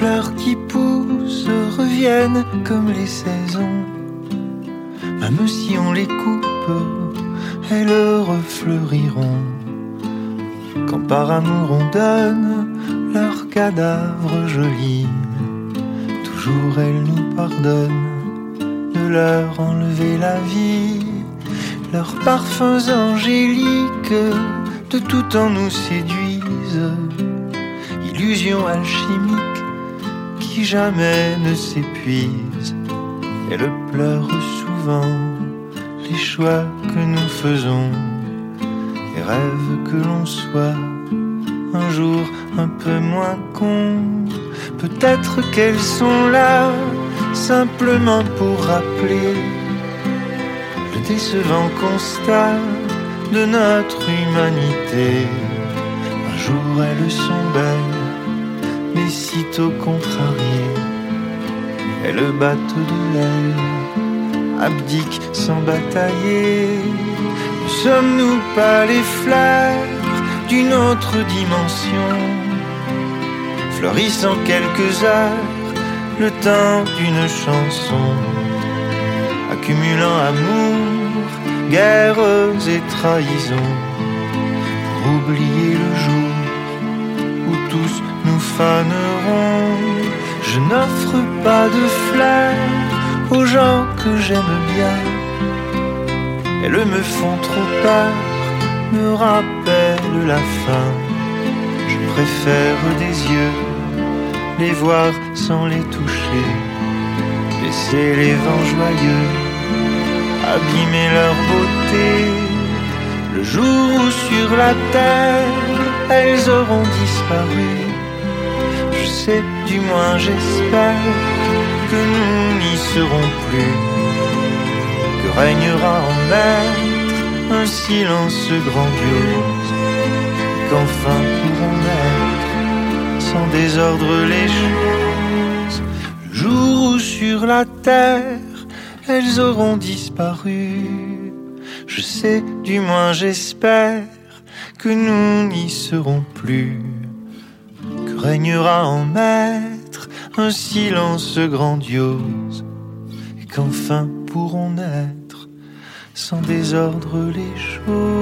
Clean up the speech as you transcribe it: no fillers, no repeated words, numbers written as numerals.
fleurs qui poussent reviennent comme les saisons. Même si on les coupe, elles refleuriront. Quand par amour on donne leurs cadavres jolis, toujours elles nous pardonnent de leur enlever la vie. Leurs parfums angéliques de tout temps nous séduisent, illusion alchimique qui jamais ne s'épuise. Elles pleurent souvent les choix que nous faisons et rêvent que l'on soit un jour un peu moins con. Peut-être qu'elles sont là simplement pour rappeler le décevant constat de notre humanité. Un jour elles sont belles, mais sitôt contrariées, elles battent de l'aile, abdiquent sans batailler. Ne sommes-nous pas les fleurs d'une autre dimension, fleurissant quelques heures, le temps d'une chanson, accumulant amour, guerres et trahisons, pour oublier le jour où tous nous fanerons. Je n'offre pas de fleurs aux gens que j'aime bien, elles me font trop peur, me rappellent la fin. Je préfère des yeux les voir sans les toucher, laisser les vents joyeux abîmer leur beauté. Le jour où sur la terre elles auront disparu, je sais, du moins j'espère, que nous n'y serons plus, que régnera en maître un silence grandiose, qu'enfin pourront naître sans désordre les choses. Le jour où sur la terre elles auront disparu, je sais, du moins j'espère, que nous n'y serons plus, que régnera en maître un silence grandiose, et qu'enfin pourront naître sans désordre les choses.